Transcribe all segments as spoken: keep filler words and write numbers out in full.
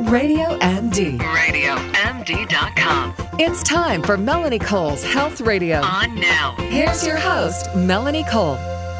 Radio M D. radio M D dot com. It's time for Melanie Cole's Health Radio. On now. Here's your host, Melanie Cole.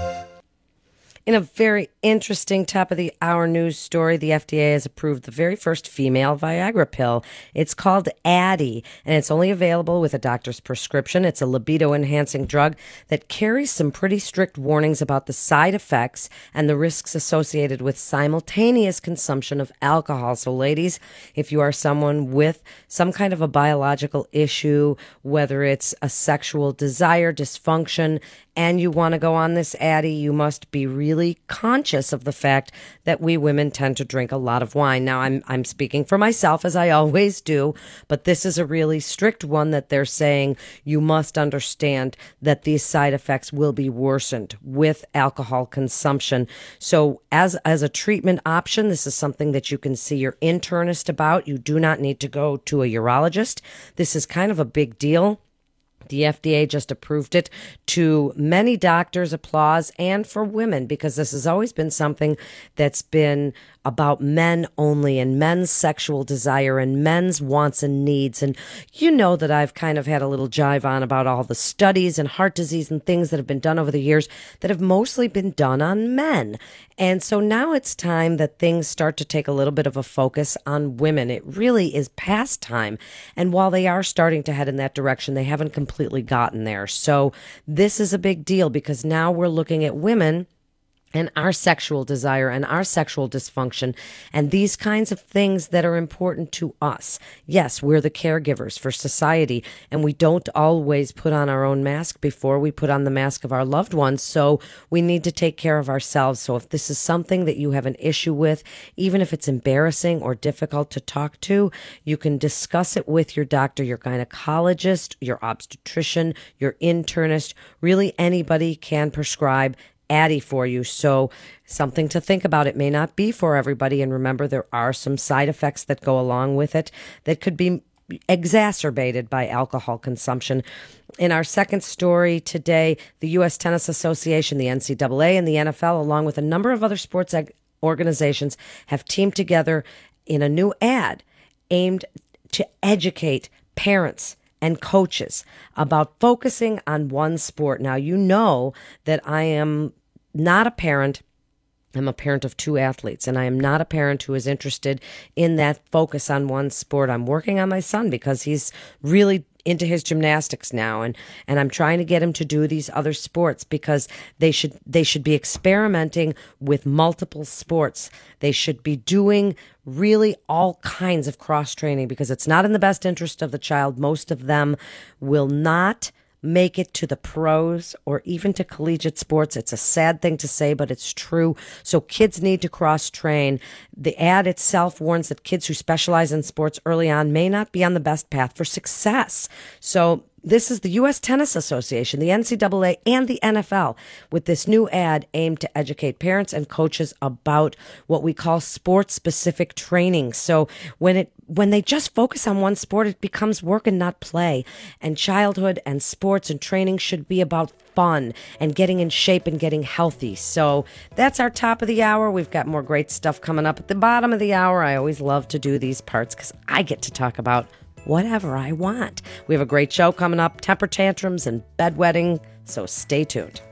In a very interesting top of the hour news story, the F D A has approved the very first female Viagra pill. It's called Addyi, and it's only available with a doctor's prescription. It's a libido-enhancing drug that carries some pretty strict warnings about the side effects and the risks associated with simultaneous consumption of alcohol. So, ladies, if you are someone with some kind of a biological issue, whether it's a sexual desire, dysfunction, and you want to go on this Addyi, you must be really conscious of the fact that we women tend to drink a lot of wine. Now, I'm I'm speaking for myself, as I always do, but this is a really strict one that they're saying you must understand that these side effects will be worsened with alcohol consumption. So as, as a treatment option, this is something that you can see your internist about. You do not need to go to a urologist. This is kind of a big deal. The F D A just approved it. To many doctors' applause, and for women, because this has always been something that's been about men only and men's sexual desire and men's wants and needs. And you know that I've kind of had a little jive on about all the studies and heart disease and things that have been done over the years that have mostly been done on men. And so now it's time that things start to take a little bit of a focus on women. It really is past time. And while they are starting to head in that direction, they haven't completely gotten there. So this is a big deal because now we're looking at women and our sexual desire and our sexual dysfunction and these kinds of things that are important to us. Yes, we're the caregivers for society, and we don't always put on our own mask before we put on the mask of our loved ones, so we need to take care of ourselves. So if this is something that you have an issue with, even if it's embarrassing or difficult to talk to, you can discuss it with your doctor, your gynecologist, your obstetrician, your internist. Really, anybody can prescribe Addyi for you. So something to think about. It may not be for everybody. And remember, there are some side effects that go along with it that could be exacerbated by alcohol consumption. In our second story today, the U S Tennis Association, the N C double A, and the N F L, along with a number of other sports organizations, have teamed together in a new ad aimed to educate parents and coaches about focusing on one sport. Now, you know that I am not a parent. I'm a parent of two athletes, and I am not a parent who is interested in that focus on one sport. I'm working on my son because he's really into his gymnastics now, and and I'm trying to get him to do these other sports because they should they should be experimenting with multiple sports. They should be doing really all kinds of cross training because it's not in the best interest of the child. Most of them will not make it to the pros or even to collegiate sports. It's a sad thing to say, but it's true. So kids need to cross train. The ad itself warns that kids who specialize in sports early on may not be on the best path for success. So this is the U S Tennis Association, the N C double A, and the N F L with this new ad aimed to educate parents and coaches about what we call sports-specific training. So when it when they just focus on one sport, it becomes work and not play. And childhood and sports and training should be about fun and getting in shape and getting healthy. So that's our top of the hour. We've got more great stuff coming up at the bottom of the hour. I always love to do these parts because I get to talk about whatever I want. We have a great show coming up, temper tantrums and bedwetting, so stay tuned.